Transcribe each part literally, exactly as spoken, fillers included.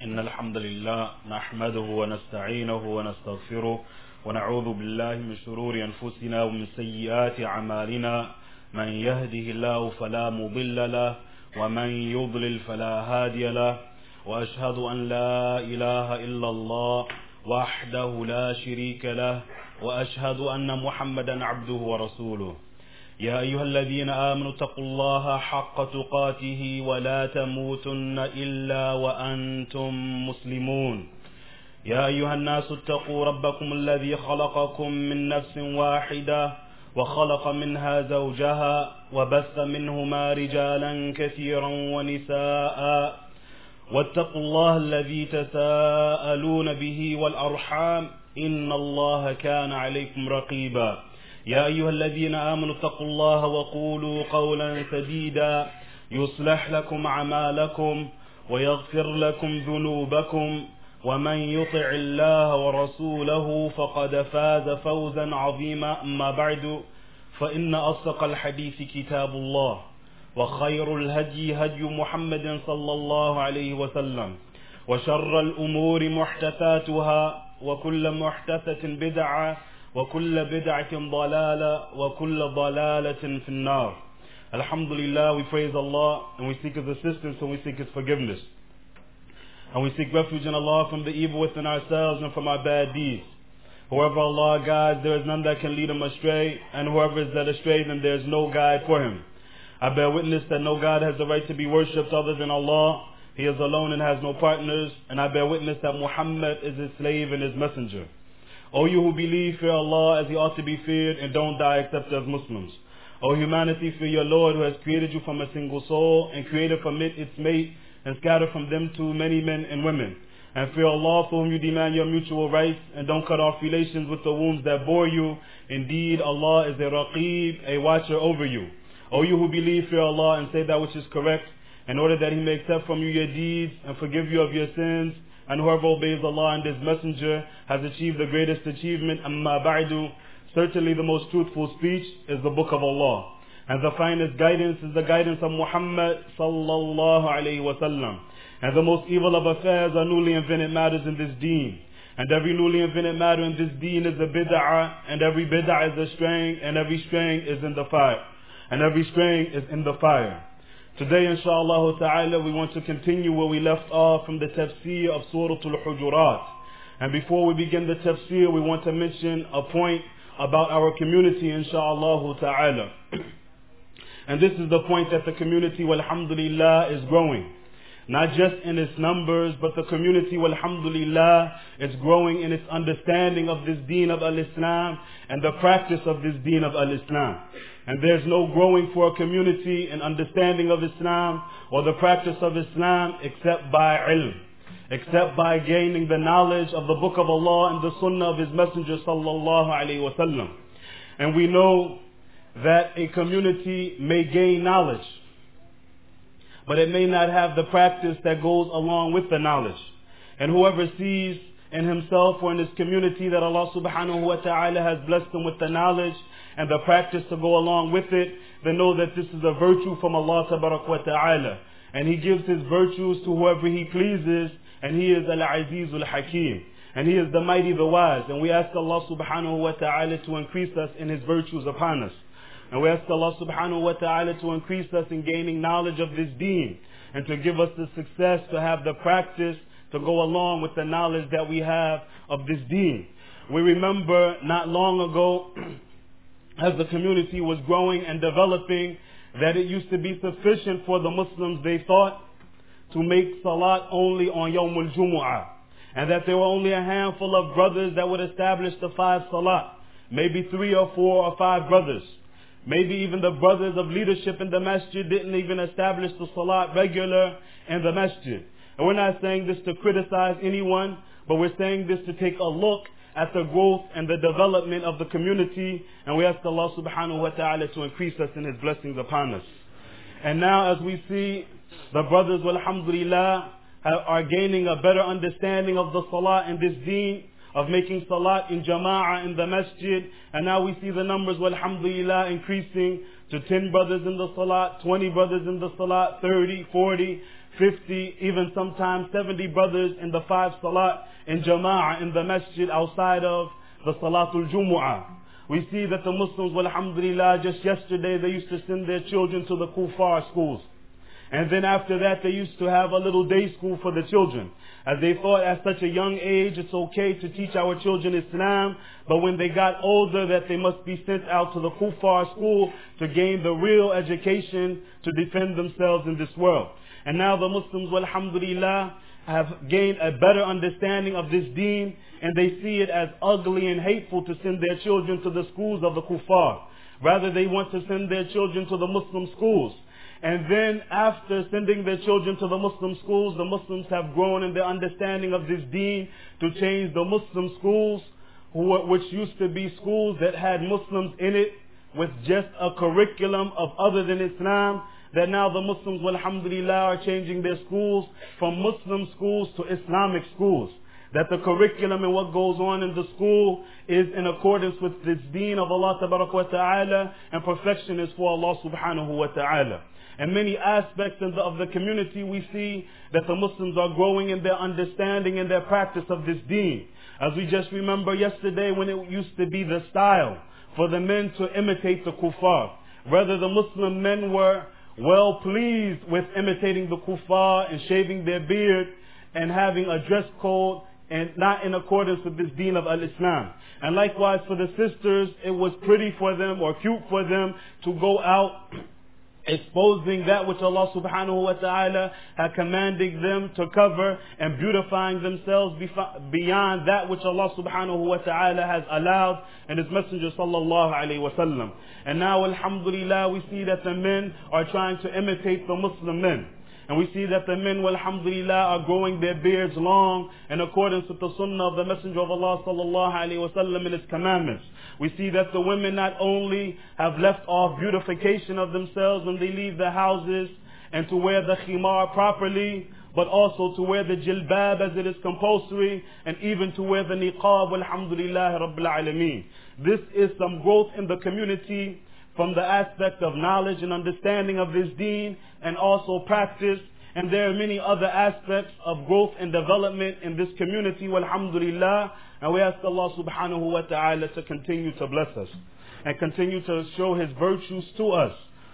إن الحمد لله نحمده ونستعينه ونستغفره ونعوذ بالله من شرور أنفسنا ومن سيئات أعمالنا من يهده الله فلا مضل له ومن يضلل فلا هادي له وأشهد أن لا إله إلا الله وحده لا شريك له وأشهد أن محمدا عبده ورسوله. يا أيها الذين آمنوا اتقوا الله حق تقاته ولا تموتن إلا وأنتم مسلمون. يا أيها الناس اتقوا ربكم الذي خلقكم من نفس واحدة وخلق منها زوجها وبث منهما رجالا كثيرا ونساء واتقوا الله الذي تساءلون به والأرحام إن الله كان عليكم رقيبا. يا أيها الذين آمنوا اتقوا الله وقولوا قولا سديدا يصلح لكم أعمالكم ويغفر لكم ذنوبكم ومن يطع الله ورسوله فقد فاز فوزا عظيما. أما بعد فإن أصدق الحديث كتاب الله وخير الهدي هدي محمد صلى الله عليه وسلم وشر الأمور محدثاتها وكل محدثة بدعة وكل بدعة ضلالة وكل ضلالة في النار. Alhamdulillah, we praise Allah and we seek His assistance and we seek His forgiveness. And we seek refuge in Allah from the evil within ourselves and from our bad deeds. Whoever Allah guides, there is none that can lead him astray, and whoever is led astray, then there is no guide for him. I bear witness that no God has the right to be worshipped other than Allah. He is alone and has no partners. And I bear witness that Muhammad is His slave and His messenger. O you who believe, fear Allah as He ought to be feared, and don't die except as Muslims. O humanity, fear your Lord who has created you from a single soul and created from it its mate and scattered from them two many men and women. And fear Allah for whom you demand your mutual rights, and don't cut off relations with the wombs that bore you. Indeed, Allah is a Raqib, a watcher over you. O you who believe, fear Allah and say that which is correct, in order that He may accept from you your deeds and forgive you of your sins. And whoever obeys Allah and His messenger has achieved the greatest achievement. Amma ba'du, certainly the most truthful speech is the book of Allah, and the finest guidance is the guidance of Muhammad sallallahu alayhi wa sallam. And the most evil of affairs are newly invented matters in this deen. And every newly invented matter in this deen is a bid'ah, and every bid'ah is a straying, and every straying is in the fire. And every straying is in the fire. Today, inshallah ta'ala, we want to continue where we left off from the tafsir of Surah Al-Hujurat. And before we begin the tafsir, we want to mention a point about our community, inshallah ta'ala. And this is the point that the community, walhamdulillah, is growing. Not just in its numbers, but the community, walhamdulillah, is growing in its understanding of this deen of al-Islam and the practice of this deen of al-Islam. And there's no growing for a community in understanding of Islam or the practice of Islam except by ilm, except by gaining the knowledge of the book of Allah and the sunnah of His messenger sallallahu alayhi wa sallam. And we know that a community may gain knowledge, but it may not have the practice that goes along with the knowledge. And whoever sees in himself or in his community that Allah subhanahu wa ta'ala has blessed him with the knowledge and the practice to go along with it, then know that this is a virtue from Allah tabarak wa ta'ala. And He gives His virtues to whoever He pleases, and He is Al-Aziz Al-Hakim. And He is the mighty, the wise. And we ask Allah subhanahu wa ta'ala to increase us in His virtues upon us. And we ask Allah subhanahu wa ta'ala to increase us in gaining knowledge of this deen, and to give us the success to have the practice to go along with the knowledge that we have of this deen. We remember not long ago, as the community was growing and developing, that it used to be sufficient for the Muslims, they thought, to make salat only on Yawmul Jumu'ah, and that there were only a handful of brothers that would establish the five salat, maybe three or four or five brothers. Maybe even the brothers of leadership in the masjid didn't even establish the salat regular in the masjid. And we're not saying this to criticize anyone, but we're saying this to take a look at the growth and the development of the community. And we ask Allah subhanahu wa ta'ala to increase us in His blessings upon us. And now as we see the brothers, walhamdulillah, are gaining a better understanding of the salat in this deen, of making salat in jama'ah in the masjid. And now we see the numbers, walhamdulillah, increasing to ten brothers in the salat, twenty brothers in the salat, thirty, forty, fifty, even sometimes seventy brothers in the five salat in jama'ah in the masjid outside of the Salatul Jumu'ah. We see that the Muslims, alhamdulillah, just yesterday they used to send their children to the kuffar schools. And then after that they used to have a little day school for the children. As they thought at such a young age it's okay to teach our children Islam, but when they got older that they must be sent out to the kuffar school to gain the real education to defend themselves in this world. And now the Muslims, alhamdulillah, have gained a better understanding of this deen, and they see it as ugly and hateful to send their children to the schools of the kuffar. Rather, they want to send their children to the Muslim schools. And then after sending their children to the Muslim schools, the Muslims have grown in their understanding of this deen to change the Muslim schools, who, which used to be schools that had Muslims in it with just a curriculum of other than Islam, that now the Muslims, alhamdulillah, are changing their schools from Muslim schools to Islamic schools. That the curriculum and what goes on in the school is in accordance with this deen of Allah tabarak wa ta'ala, and perfection is for Allah subhanahu wa ta'ala. In many aspects of the, of the community we see that the Muslims are growing in their understanding and their practice of this deen. As we just remember yesterday when it used to be the style for the men to imitate the kuffar. Rather, the Muslim men were well pleased with imitating the kuffar and shaving their beard and having a dress code and not in accordance with this deen of al-Islam. And likewise for the sisters, it was pretty for them or cute for them to go out exposing that which Allah subhanahu wa ta'ala had commanded them to cover and beautifying themselves beyond that which Allah subhanahu wa ta'ala has allowed and His Messenger sallallahu alayhi wa sallam. And now alhamdulillah we see that the men are trying to imitate the Muslim men. And we see that the men, alhamdulillah, are growing their beards long in accordance with the sunnah of the Messenger of Allah sallallahu alayhi wa sallam and his commandments. We see that the women not only have left off beautification of themselves when they leave their houses and to wear the khimar properly, but also to wear the jilbab as it is compulsory, and even to wear the niqab, alhamdulillah rabbil alameen. This is some growth in the community from the aspect of knowledge and understanding of this deen and also practice. And there are many other aspects of growth and development in this community, walhamdulillah. And we ask Allah subhanahu wa ta'ala to continue to bless us and continue to show His virtues to us.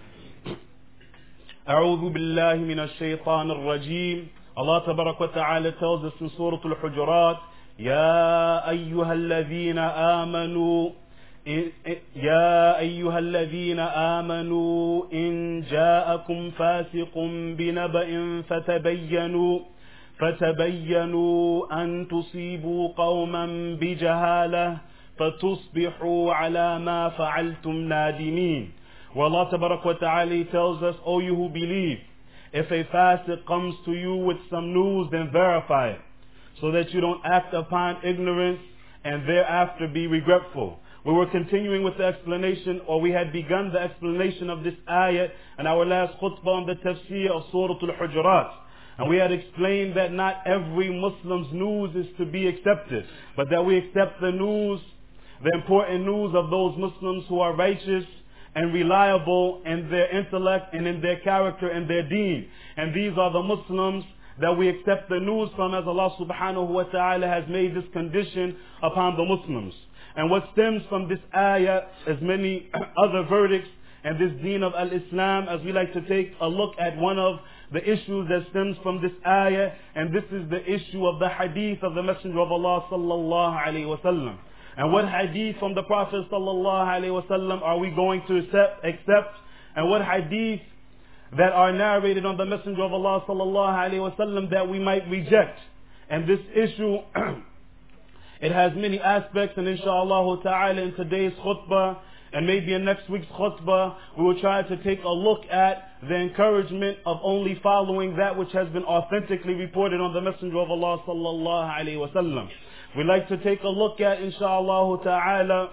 أعوذ بالله من الشيطان الرجيم. Allah tabarak wa ta'ala tells us in Surah Al-Hujurat, يا أيها الذين آمنوا يا أيها الذين آمنوا إن جاءكم فاسق بنبأ فتبينوا فتبينوا أن تصيبوا قوما بجهالة فتصبحوا على ما فعلتم نادمين. Well, Allah Tabarak wa Ta'ala tells us, O you who believe, if a fasiq comes to you with some news, then verify it, so that you don't act upon ignorance and thereafter be regretful. We were continuing with the explanation, or we had begun the explanation of this ayat in our last khutbah on the tafsir of Surah Al-Hujurat. And we had explained that not every Muslim's news is to be accepted, but that we accept the news, the important news of those Muslims who are righteous and reliable in their intellect and in their character and their deen. And these are the Muslims that we accept the news from, as Allah subhanahu wa ta'ala has made this condition upon the Muslims. And what stems from this ayah is many other verdicts and this deen of al-Islam, as we like to take a look at one of the issues that stems from this ayah, and this is the issue of the hadith of the Messenger of Allah sallallahu alayhi wa sallam. And what hadith from the Prophet sallallahu alayhi wa sallam are we going to accept, accept, and what hadith that are narrated on the Messenger of Allah sallallahu alayhi wa sallam that we might reject. And this issue it has many aspects, and inshallah ta'ala in today's khutbah and maybe in next week's khutbah we will try to take a look at the encouragement of only following that which has been authentically reported on the Messenger of Allah sallallahu alayhi wa sallam. We like to take a look at inshallah ta'ala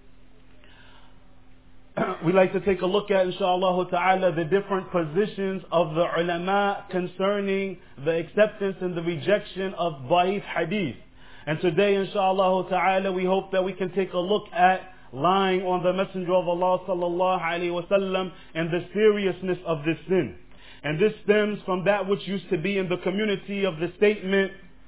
we like to take a look at inshallah ta'ala the different positions of the ulama concerning the acceptance and the rejection of da'if hadith. And today, inshallah ta'ala, we hope that we can take a look at lying on the Messenger of Allah sallallahu alayhi wa sallam and the seriousness of this sin. And this stems from that which used to be in the community of the statement,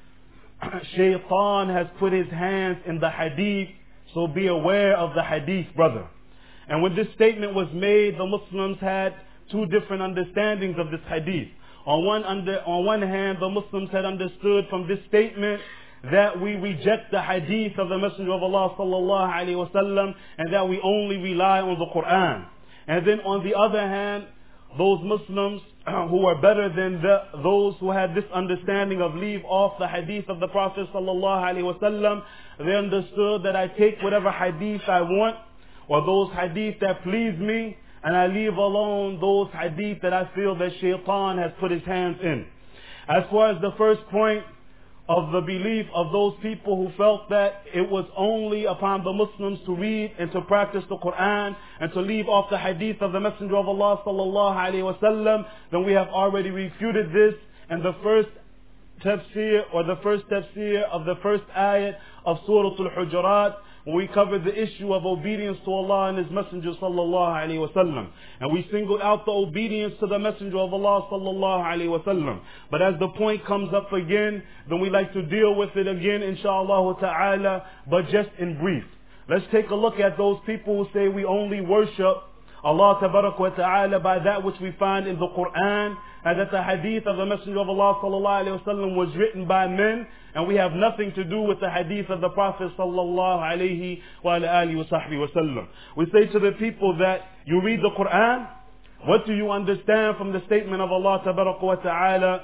Shaitan has put his hands in the hadith, so be aware of the hadith, brother. And when this statement was made, the Muslims had two different understandings of this hadith. On one, under, on one hand, the Muslims had understood from this statement that we reject the hadith of the Messenger of Allah sallallahu alaihi wasallam, and that we only rely on the Quran. And then on the other hand, those Muslims who are better than the, those who had this understanding of leave off the hadith of the Prophet sallallahu alaihi wasallam, they understood that I take whatever hadith I want, or those hadith that please me, and I leave alone those hadith that I feel that Shaitan has put his hands in. As far as the first point of the belief of those people who felt that it was only upon the Muslims to read and to practice the Quran and to leave off the hadith of the Messenger of Allah sallallahu alaihi wasallam, then we have already refuted this. And the first tafsir, or the first tafsir of the first ayat of Surah Al-Hujurat, we covered the issue of obedience to Allah and His Messenger sallallahu alaihi wasallam, and we singled out the obedience to the Messenger of Allah sallallahu alaihi wasallam. But as the point comes up again, then we like to deal with it again, inshallah ta'ala, but just in brief. Let's take a look at those people who say we only worship Allah tabarak wa ta'ala by that which we find in the Quran, and that the hadith of the Messenger of Allah sallallahu alaihi wasallam was written by men, and we have nothing to do with the hadith of the Prophet sallallahu alaihi wa alihi wa sahbihi wa sallam. We say to the people that you read the Quran, what do you understand from the statement of Allah tabarak wa ta'ala?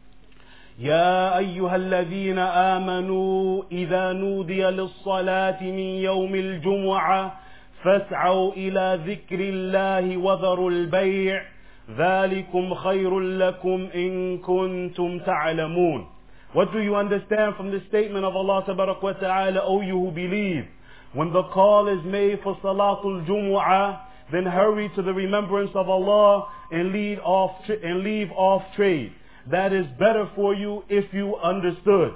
يا أيها الذين آمنوا إذا نودي للصلاة من يوم الجمعة فاسعوا إلى ذكر الله وذروا البيع ذلكم خير لكم إن كنتم تعلمون. What do you understand from the statement of Allah tabarak wa ta'ala? O you who believe, when the call is made for Salatul Jumu'ah, then hurry to the remembrance of Allah and lead off and leave off trade. That is better for you if you understood,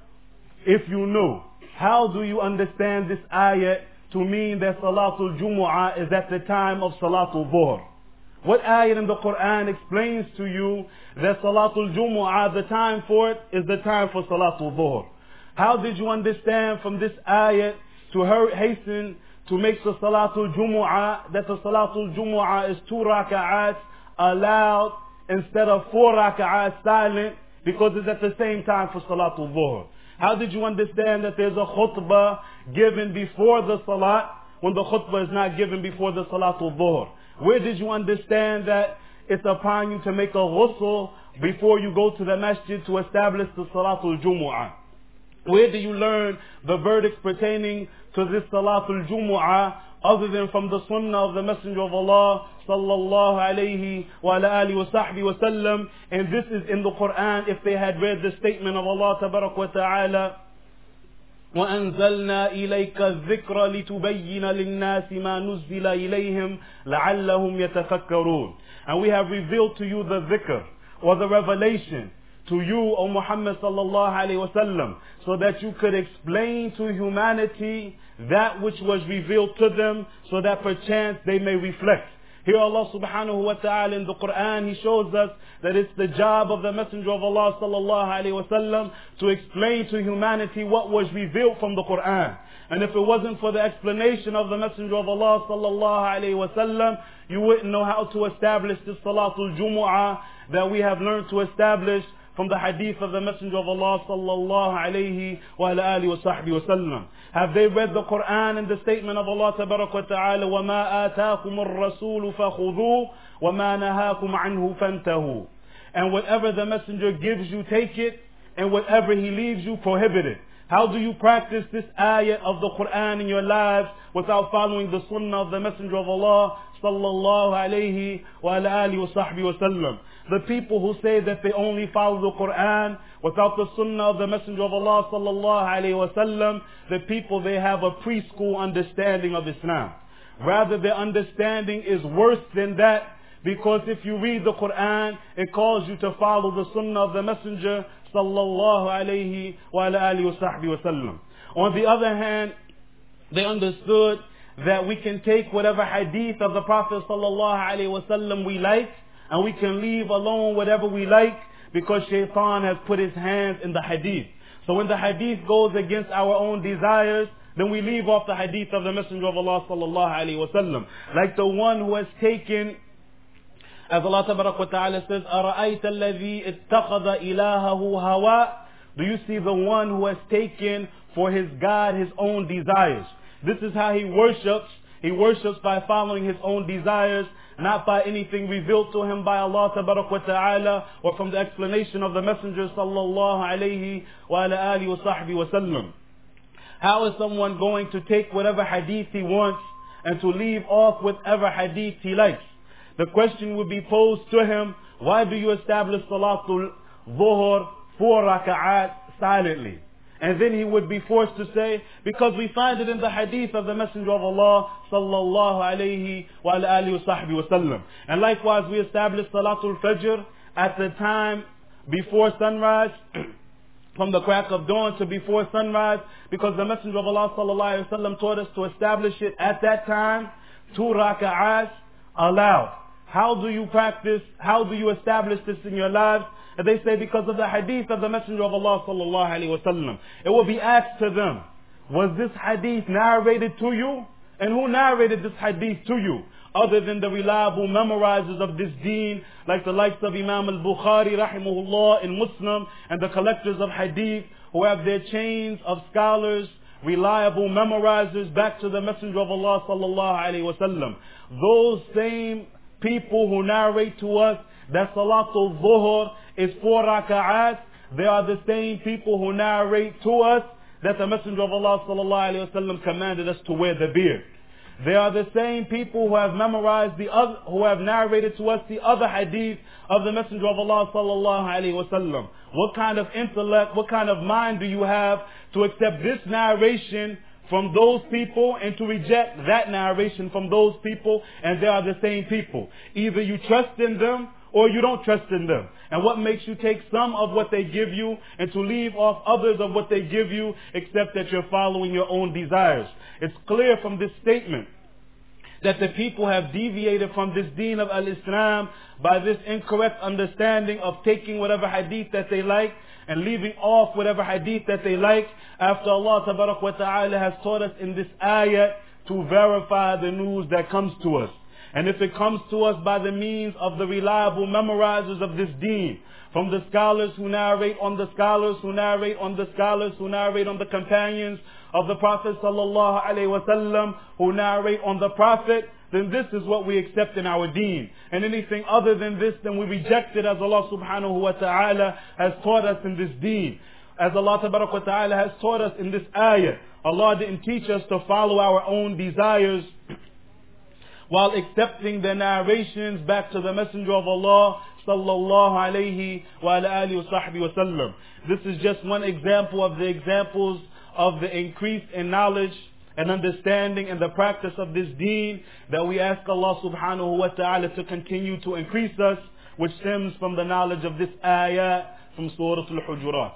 if you knew. How do you understand this ayat to mean that Salatul Jumu'ah is at the time of Salatul Dhuhr? What ayat in the Quran explains to you that Salatul Jumu'ah, the time for it is the time for Salatul Dhuhr? How did you understand from this ayat to hurry, hasten to make the Salatul Jumu'ah, that the Salatul Jumu'ah is two raka'ats allowed instead of four raka'ats silent, because it's at the same time for Salatul Dhuhr? How did you understand that there's a khutbah given before the salat when the khutbah is not given before the Salatul Dhuhr? Where did you understand that it's upon you to make a ghusl before you go to the masjid to establish the Salatul Jumu'ah? Where do you learn the verdicts pertaining to this Salatul Jumu'ah other than from the sunnah of the Messenger of Allah sallallahu alayhi wa alihi wa sahbihi wa sallam? And this is in the Quran if they had read the statement of Allah tabarak wa ta'ala, وَأَنزَلْنَا إِلَيْكَ الذِّكْرَ لِتُبَيِّنَ لِلنَّاسِ مَا نُزِّلَ إِلَيْهِمْ لَعَلَّهُمْ يَتَفَكَّرُونَ. And we have revealed to you the dhikr, or the revelation, to you, O Muhammad sallallahu alayhi wa sallam, so that you could explain to humanity that which was revealed to them, so that perchance they may reflect. Here Allah subhanahu wa ta'ala in the Quran, He shows us that it's the job of the Messenger of Allah sallallahu alayhi wa sallam to explain to humanity what was revealed from the Quran. And if it wasn't for the explanation of the Messenger of Allah sallallahu alayhi wa sallam, you wouldn't know how to establish this Salatul Jumu'ah that we have learned to establish from the hadith of the Messenger of Allah sallallahu alayhi wa alihi wa sahbihi wa sallam. Have they read the Quran and the statement of Allah tabarak wa ta'ala, وَمَا آتَاكُمُ الرَّسُولُ فَخُذُوهُ وَمَا نَهَاكُمْ عَنْهُ فَانْتَهُوا. And whatever the Messenger gives you, take it, and whatever he leaves you, prohibit it. How do you practice this ayat of the Quran in your lives without following the sunnah of the Messenger of Allah sallallahu alayhi wa alihi wa sahbihi wa sallam? The people who say that they only follow the Quran without the sunnah of the Messenger of Allah sallallahu alayhi wa sallam, the people, they have a preschool understanding of Islam. Rather, their understanding is worse than that, because if you read the Quran, it calls you to follow the sunnah of the Messenger sallallahu alayhi wa alihi wa sahbihi wa sallam. On the other hand, they understood that we can take whatever hadith of the Prophet sallallahu alayhi wa sallam we like, and we can leave alone whatever we like because shaitan has put his hands in the hadith. So when the hadith goes against our own desires, then we leave off the hadith of the Messenger of Allah sallallahu alaihi wasallam. Like the one who has taken, as Allah tabarak wa ta'ala says, أَرَأَيْتَ الَّذِي اتَّخَذَ إِلَهَهُ هَوَاءً. Do you see the one who has taken for his God his own desires? This is how he worships. He worships by following his own desires, not by anything revealed to him by Allah tabarak wa ta'ala or from the explanation of the Messenger sallallahu alayhi wa ala alihi wa sahbihi wa sallam. How is someone going to take whatever hadith he wants and to leave off whatever hadith he likes? The question would be posed to him, why do you establish Salatul Dhuhr four raka'at silently? And then he would be forced to say, because we find it in the hadith of the Messenger of Allah sallallahu alayhi wa alihi wa sahbihi wa sallam. And likewise we establish Salatul Fajr at the time before sunrise, from the crack of dawn to before sunrise, because the Messenger of Allah sallallahu alayhi wa sallam taught us to establish it at that time, two raka'ats allowed. How do you practice, how do you establish this in your lives? And they say because of the hadith of the Messenger of Allah sallallahu alaihi wasallam. It will be asked to them, was this hadith narrated to you? And who narrated this hadith to you? Other than the reliable memorizers of this deen, like the likes of Imam al-Bukhari rahimahullah in Muslim, and the collectors of hadith who have their chains of scholars, reliable memorizers back to the Messenger of Allah sallallahu alaihi wasallam. Those same people who narrate to us that Salatul Dhuhr is four raka'at, they are the same people who narrate to us that the Messenger of Allah sallallahu alaihi wasallam commanded us to wear the beard. They are the same people who have memorized the other, who have narrated to us the other hadith of the Messenger of Allah sallallahu alaihi wasallam. What kind of intellect, what kind of mind do you have to accept this narration from those people and to reject that narration from those people, and they are the same people? Either you trust in them or you don't trust in them. And what makes you take some of what they give you and to leave off others of what they give you, except that you're following your own desires? It's clear from this statement that the people have deviated from this deen of al-Islam by this incorrect understanding of taking whatever hadith that they like and leaving off whatever hadith that they like, after Allah tabarak wa ta'ala has taught us in this ayat to verify the news that comes to us. And if it comes to us by the means of the reliable memorizers of this deen, from the scholars who narrate on the scholars who narrate on the scholars who narrate on the companions of the Prophet sallallahu alaihi wasallam, who narrate on the Prophet, then this is what we accept in our deen. And anything other than this, then we reject it, as Allah subhanahu wa ta'ala has taught us in this deen. As Allah tabarak wa ta'ala has taught us in this ayah, Allah didn't teach us to follow our own desires while accepting the narrations back to the Messenger of Allah sallallahu alayhi wa alihi wa sahbihi wa sallam. This is just one example of the examples of the increase in knowledge and understanding and the practice of this deen that we ask Allah subhanahu wa ta'ala to continue to increase us, which stems from the knowledge of this ayah from Surah Al-Hujurat.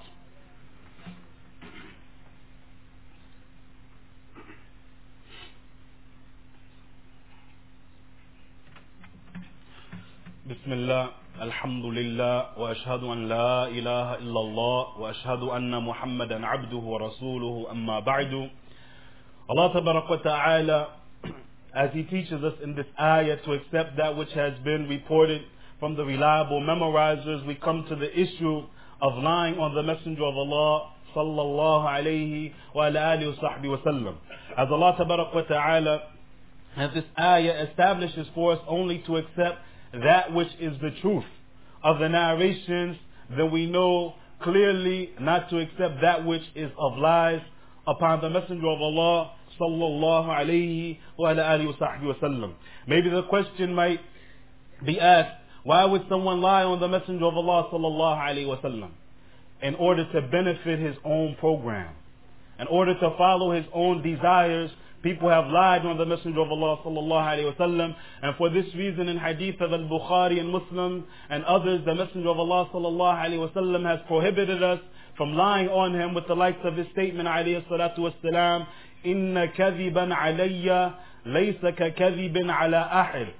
بسم الله الحمد لله وأشهد أن لا إله إلا الله وأشهد أن محمدا عبده ورسوله أما بعد. Allah tabarak wa ta'ala, as He teaches us in this ayah to accept that which has been reported from the reliable memorizers, we come to the issue of lying on the Messenger of Allah sallallahu alayhi wa alihi wa sahbihi wa sallam. As Allah tabarak wa ta'ala, as this ayah establishes for us only to accept that which is the truth of the narrations, then we know clearly not to accept that which is of lies upon the Messenger of Allah sallallahu alayhi wa alihi wa sahbihi wa sallam. Maybe the question might be asked, why would someone lie on the Messenger of Allah sallallahu alayhi wa sallam? In order to benefit his own program, in order to follow his own desires. People have lied on the Messenger of Allah sallallahu alayhi wa sallam, and for this reason in hadith of al-Bukhari and Muslim and others, the Messenger of Allah sallallahu alayhi wa sallam has prohibited us from lying on him with the likes of his statement alayhi salatu wassalam, inna kadhiban alayya laysa ka kadhibin ala ahad.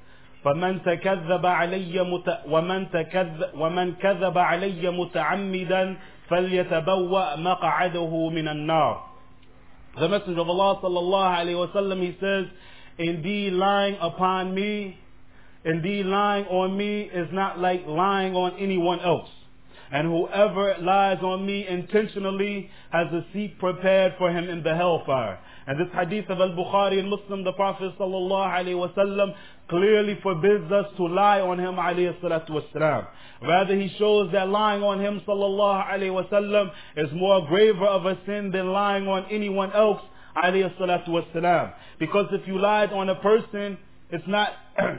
فمن تكذب علي مت... ومن تكذب ومن كذب علي متعمدا فليتبوأ مقعده من النار. The Messenger of Allah sallallahu alaihi wasallam, he says, indeed lying upon me, indeed lying on me is not like lying on anyone else. And whoever lies on me intentionally has a seat prepared for him in the hellfire. And this hadith of Al-Bukhari and Muslim, the Prophet sallallahu alaihi wasallam clearly forbids us to lie on him alayhi salatu wasalam. Rather, he shows that lying on him sallallahu alaihi wasallam is more graver of a sin than lying on anyone else alayhi salatu wasalam. Because if you lied on a person, it's not,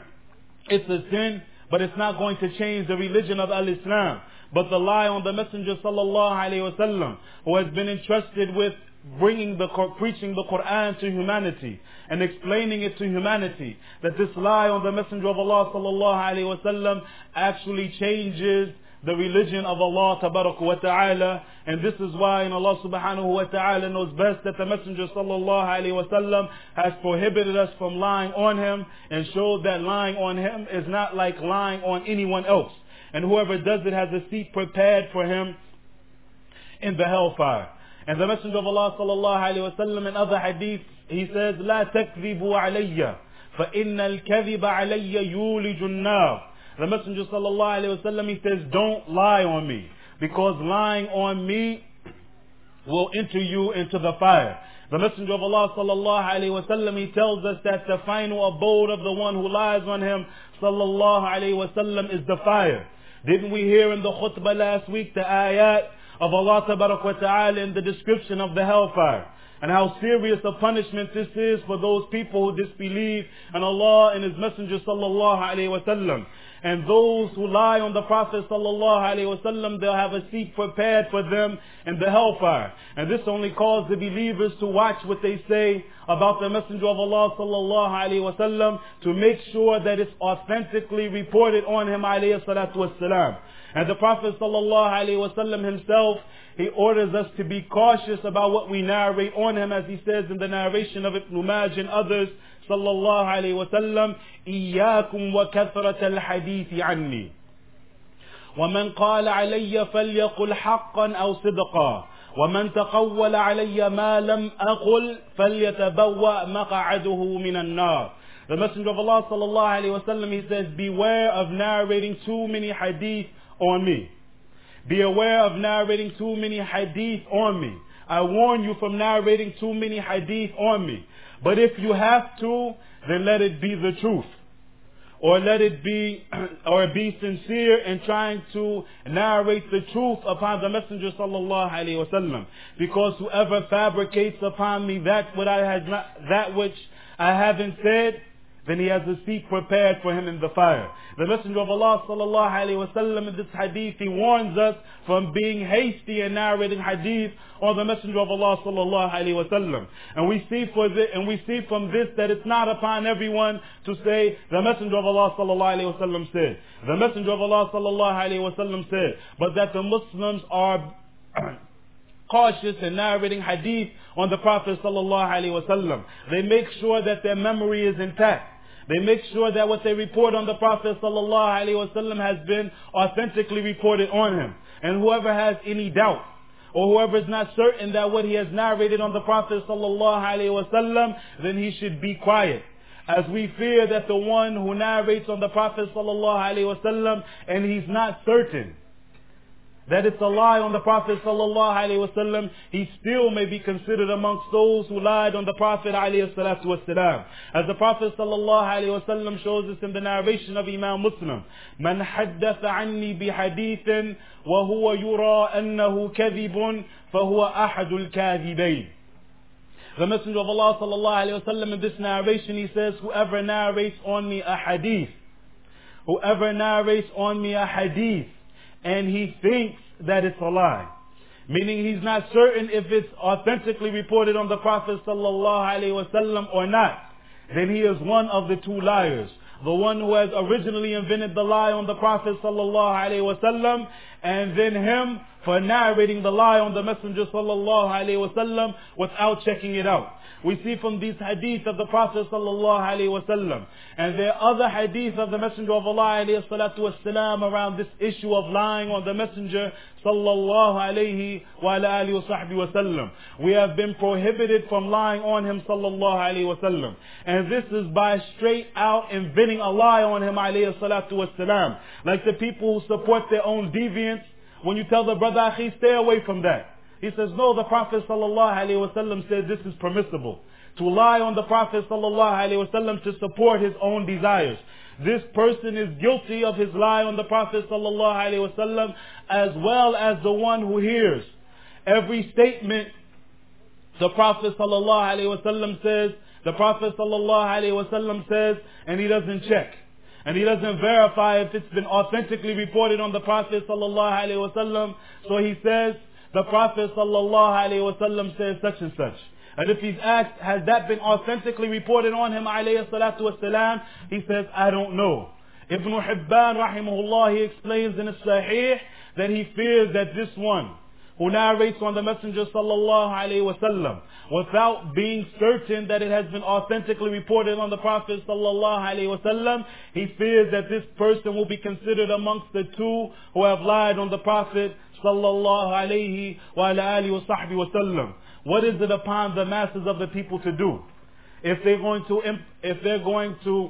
it's a sin, but it's not going to change the religion of Al-Islam. But the lie on the Messenger sallallahu alaihi wasallam, who has been entrusted with bringing the, preaching the Quran to humanity and explaining it to humanity, that this lie on the Messenger of Allah sallallahu alaihi wasallam actually changes the religion of Allah tabaraka wa ta'ala. And this is why, and Allah subhanahu wa ta'ala knows best, that the Messenger sallallahu alaihi wasallam has prohibited us from lying on him and showed that lying on him is not like lying on anyone else. And whoever does it has a seat prepared for him in the hellfire. And the Messenger of Allah sallallahu alaihi wasallam in other hadiths, he says, لا تكذبوا علي فإن الكذب علي يولج النار. The Messenger sallallahu alaihi wasallam, he says, don't lie on me, because lying on me will enter you into the fire. The Messenger of Allah sallallahu alaihi wasallam, he tells us that the final abode of the one who lies on him sallallahu alaihi wasallam is the fire. Didn't we hear in the khutbah last week the ayat of Allah tabarak wa ta'ala in the description of the hellfire, and how serious a punishment this is for those people who disbelieve in Allah and His Messenger sallallahu alaihi wasallam. And those who lie on the Prophet sallallahu alaihi wasallam, they'll have a seat prepared for them in the hellfire. And this only calls the believers to watch what they say about the Messenger of Allah sallallahu alaihi wasallam, to make sure that it's authentically reported on him alayhi salatu wassalam. And the Prophet sallallahu alaihi wasallam himself, he orders us to be cautious about what we narrate on him, as he says in the narration of Ibn Majah and others, sallallahu alaihi wasallam, إياكم وكثرة الحديث عني ومن قال علي فليقل حقا أو صدقا ومن تقول علي ما لم أقل فليتبوأ مقعده من النار. The Messenger of Allah sallallahu alaihi wasallam, he says, beware of narrating too many hadith on me. Be aware of narrating too many hadith on me. I warn you from narrating too many hadith on me. But if you have to, then let it be the truth. Or let it be, or be sincere in trying to narrate the truth upon the Messenger sallallahu alaihi wasallam. Because whoever fabricates upon me that what I had not, that which I haven't said, then he has a seat prepared for him in the fire. The Messenger of Allah sallallahu alaihi wasallam in this hadith, he warns us from being hasty in narrating hadith on the Messenger of Allah sallallahu alaihi wasallam. And we see for this, and we see from this that it's not upon everyone to say the Messenger of Allah sallallahu alaihi wasallam said. The Messenger of Allah sallallahu alaihi wasallam said, but that the Muslims are cautious in narrating hadith on the Prophet sallallahu alaihi wasallam. They make sure that their memory is intact. They make sure that what they report on the Prophet sallallahu alaihi wasallam has been authentically reported on him. And whoever has any doubt, or whoever is not certain that what he has narrated on the Prophet sallallahu alaihi wasallam, then he should be quiet. As we fear that the one who narrates on the Prophet sallallahu alaihi wasallam and he's not certain that it's a lie on the Prophet sallallahu alaihi wasallam, he still may be considered amongst those who lied on the Prophet alayhi salatu wasalam. As the Prophet sallallahu alaihi wasallam shows us in the narration of Imam Muslim, "Man haddatha anni bihadithin wa huwa yura annahu kadhibun fahuwa ahadul kadhibayn." The Messenger of Allah sallallahu alaihi wasallam in this narration, he says, whoever narrates on me a hadith, whoever narrates on me a hadith, and he thinks that it's a lie, meaning he's not certain if it's authentically reported on the Prophet sallallahu alaihi wasallam or not, then he is one of the two liars. The one who has originally invented the lie on the Prophet sallallahu alaihi wasallam, and then him for narrating the lie on the Messenger sallallahu alaihi wasallam without checking it out. We see from these hadith of the Prophet sallallahu alaihi wasallam, and there are other hadith of the Messenger of Allah alayhi salatu wasalam around this issue of lying on the Messenger sallallahu alaihi wa ala alihi wa sahbihi wasallam. We have been prohibited from lying on him sallallahu alaihi wasallam, and this is by straight out inventing a lie on him alayhi salatu wasalam. Like the people who support their own deviance, when you tell the brother, akhi, stay away from that. He says, no, the Prophet sallallahu alaihi wasallam said this is permissible. To lie on the Prophet sallallahu alaihi wasallam to support his own desires. This person is guilty of his lie on the Prophet sallallahu alaihi wasallam, as well as the one who hears every statement the Prophet sallallahu alaihi wasallam says, the Prophet sallallahu alaihi wasallam says, and he doesn't check. And he doesn't verify if it's been authentically reported on the Prophet sallallahu alaihi wasallam. So he says, the Prophet sallallahu alaihi wasallam says such and such. And if he's asked, has that been authentically reported on him alayhi salatu wasalam, he says, I don't know. Ibn Hibban rahimahullah, he explains in his Sahih that he fears that this one who narrates on the Messenger sallallahu alaihi wasallam without being certain that it has been authentically reported on the Prophet sallallahu alaihi wasallam, he fears that this person will be considered amongst the two who have lied on the Prophet sallallahu alaihi wa ala alihi wa sahbihi wasallam. What is it upon the masses of the people to do? If they're going to if they're going to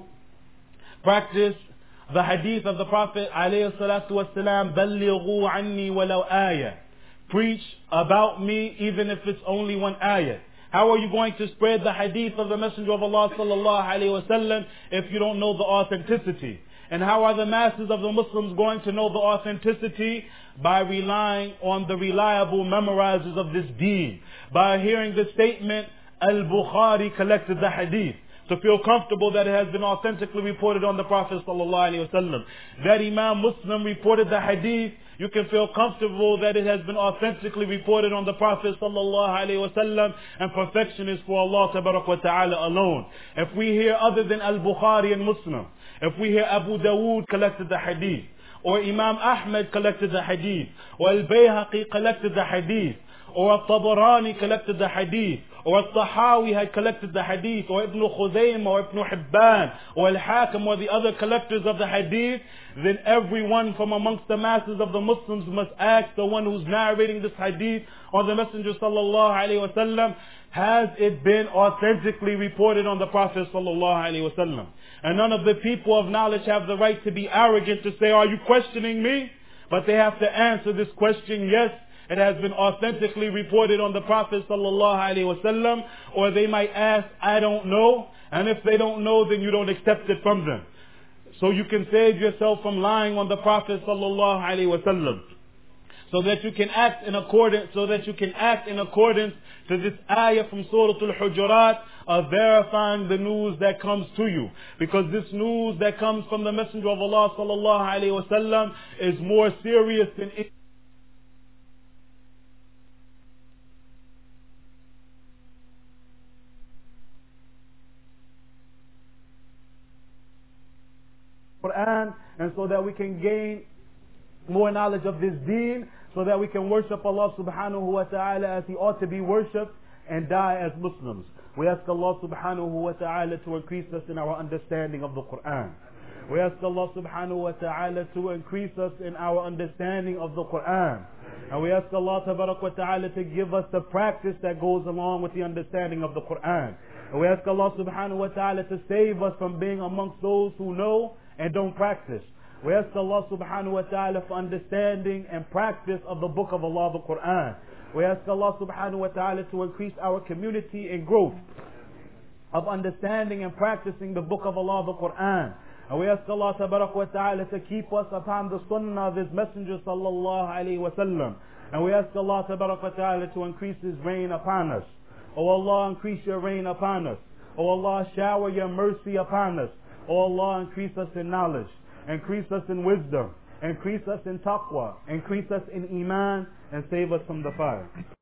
practice the hadith of the Prophet alayhi salatu wasalam, ballighu anni walau ayah. Preach about me even if it's only one ayah. How are you going to spread the hadith of the Messenger of Allah sallallahu alaihi wasallam if you don't know the authenticity? And how are the masses of the Muslims going to know the authenticity? By relying on the reliable memorizers of this deen. By hearing the statement, Al-Bukhari collected the hadith. To feel comfortable that it has been authentically reported on the Prophet sallallahu alaihi wasallam. That Imam Muslim reported the hadith, you can feel comfortable that it has been authentically reported on the Prophet sallallahu alaihi wasallam, and perfection is for Allah tabarak wa ta'ala alone. If we hear other than Al-Bukhari and Muslim, if we hear Abu Dawood collected the hadith, or Imam Ahmed collected the hadith, or Al-Bayhaqi collected the hadith, or Al-Tabarani collected the hadith, or Al-Tahawi had collected the hadith, or Ibn Khuzaymah, or Ibn Hibban, or Al-Hakim, or the other collectors of the hadith, then everyone from amongst the masses of the Muslims must ask the one who's narrating this hadith on the Messenger sallallahu alaihi wasallam, has it been authentically reported on the Prophet sallallahu alaihi wasallam? And none of the people of knowledge have the right to be arrogant to say, are you questioning me? But they have to answer this question, yes, it has been authentically reported on the Prophet sallallahu alaihi wasallam. Or they might ask, I don't know. And if they don't know, then you don't accept it from them. So you can save yourself from lying on the Prophet sallallahu alaihi wasallam. So that you can act in accordance, so that you can act in accordance to this ayah from Surah Al-Hujurat of verifying the news that comes to you. Because this news that comes from the Messenger of Allah sallallahu alaihi wasallam is more serious than it. Quran, and so that we can gain more knowledge of this deen, so that we can worship Allah subhanahu wa ta'ala as He ought to be worshipped and die as Muslims. We ask Allah subhanahu wa ta'ala to increase us in our understanding of the Quran. We ask Allah subhanahu wa ta'ala to increase us in our understanding of the Quran. And we ask Allah tabarak wa ta'ala to give us the practice that goes along with the understanding of the Quran. And we ask Allah subhanahu wa ta'ala to save us from being amongst those who know and don't practice. We ask Allah subhanahu wa ta'ala for understanding and practice of the book of Allah, the Quran. We ask Allah subhanahu wa ta'ala to increase our community and growth of understanding and practicing the book of Allah, the Quran. And we ask Allah tabarak wa ta'ala to keep us upon the sunnah of His Messenger sallallahu alayhi wa sallam. And we ask Allah tabarak wa ta'ala to increase His rain upon us. O Allah, increase your rain upon us. O Allah, shower your mercy upon us. O Allah, increase us in knowledge. Increase us in wisdom. Increase us in taqwa. Increase us in iman. And save us from the fire.